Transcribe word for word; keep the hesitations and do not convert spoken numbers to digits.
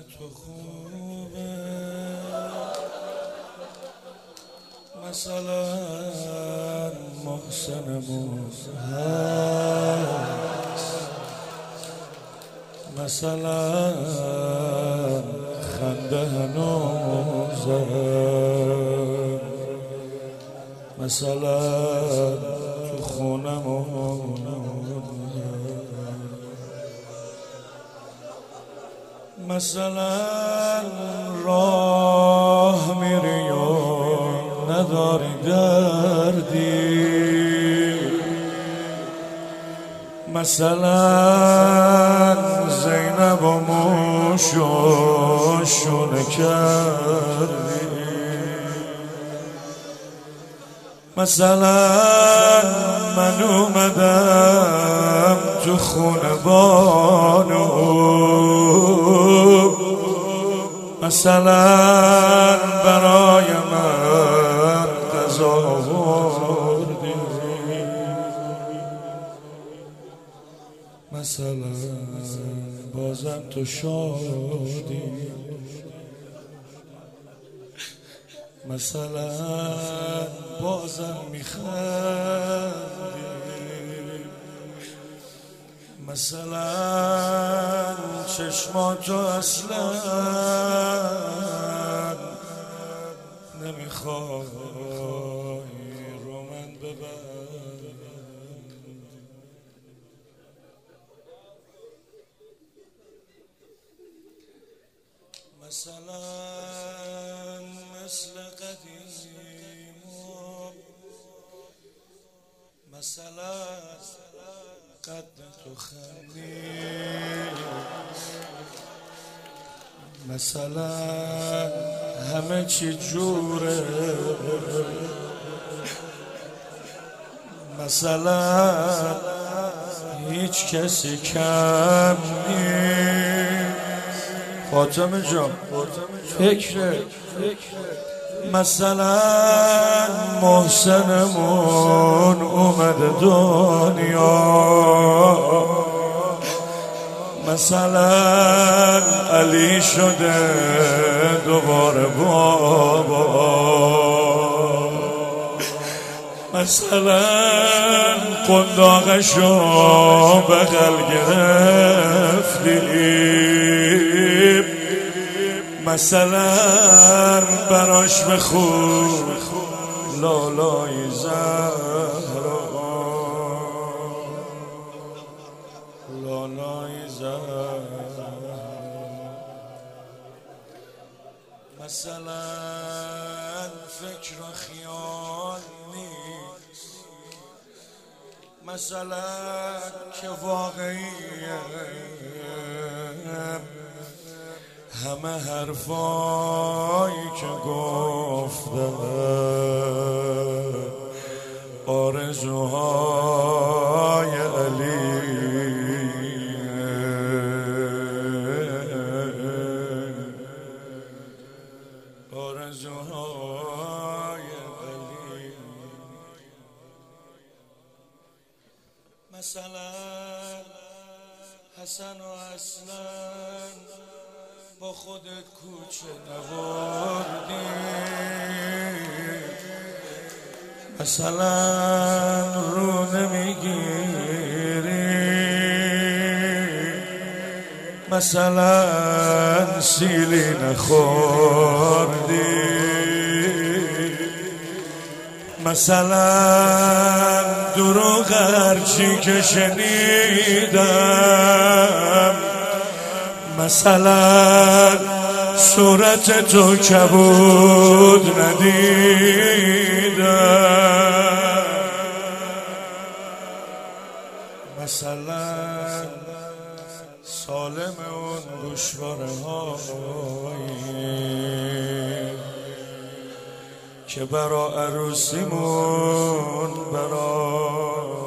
تو خوبه مثلا محسنمون هست، مثلا خنده هنوزه، مثلا تو خونمون مثلا راه میری و نداری دردی، مثلا زینب و موشو شونه کردی، مثلا من اومدم تو خونه بانو، مثلا برای من غذا آوردی، مثلا بازم تو شادی، مثلا بازم میخندی، مثلا چشماتو اصلا نمیخوای رو من ببند، مثلا مثل قدیم، مثلا قد تو خندید، مثلا همه چی جوره، مثلا هیچ کسی کم نیست. فاطمه جان فکره، مثلا محسنمون اومده دنیا، مثلا علی شده دوباره بابا، مثلا قنداقشو بغل گرفتیم، مثلا براش بخون لالای زهرا، لالای زهرا، مثلا فکر و خیال نیست، مثلا که واقعیه همه حرفایی که گفته، آرزوهای علی، آرزوهای علی، مثلا حسن و اصلا با خودت کوچه نوردی، مثلا رو نمیگیری، مثلا سیلی نخوردی، مثلا دروغ هرچی که شنیدم، مثلا صورت تو کبود ندیدم، مثلا سالم اون گوشواره هایی که برا عروسیمون برا